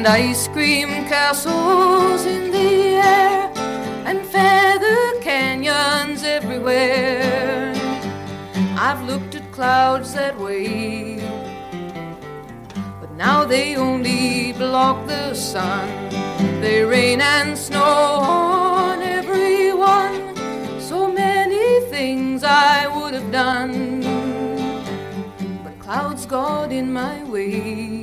ice cream castles in the air and feather canyons everywhere. I've looked at clouds that way, but now they only block the sun. They rain and snow on everyone. So many things I would have done, but clouds got in my way.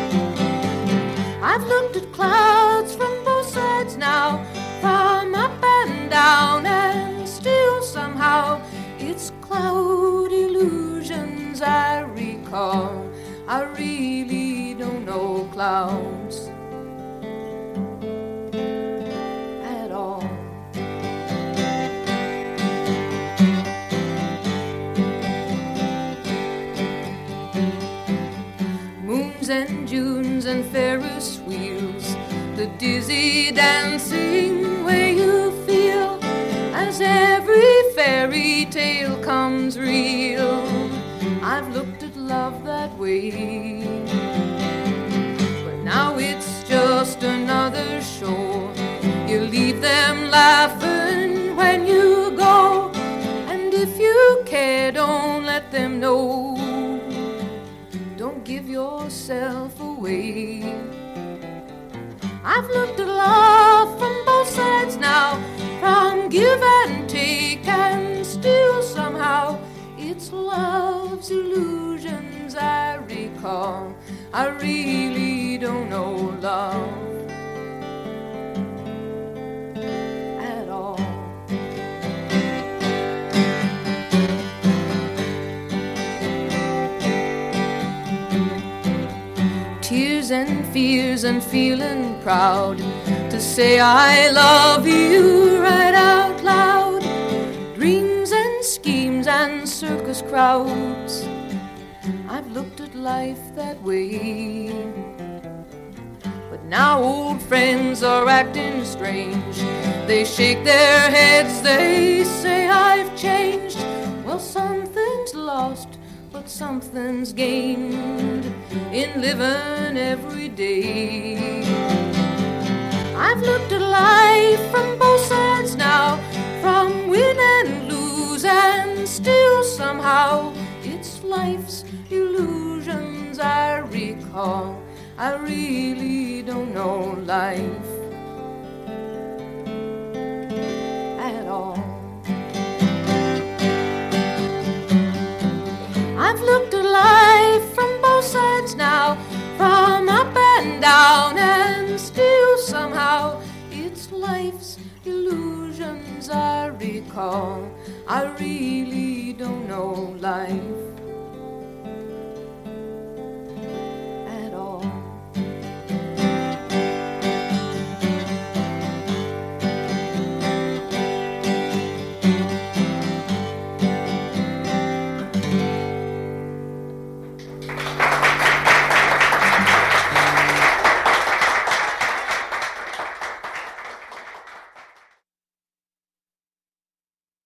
I've looked at clouds from both sides now, from up and down, and still somehow it's cloud illusions I recall. I really don't know clouds at all. Moons and Junes and Ferris wheels, the dizzy dancing way you feel as every fairy tale comes real. I've looked at love that way, but now it's just another show. You leave them laughing when you go, and if you care, don't let them know. Don't give yourself away. I've looked at love from both sides now, from give and take, and still somehow it's love's illusions I recall. I really don't know love at all. Tears and fears and feeling proud to say I love you right out loud. Dreams and schemes and circus crowds, I've looked at life that way. But now old friends are acting strange. They shake their heads, they say I've changed. Well, something's lost, but something's gained in living every day. I've looked at life from both sides now, from win and lose, and still somehow it's life's illusions I recall. I really don't know life at all. I've looked at life from both sides now, from up and down, and still somehow it's life's illusions I recall. I really don't know life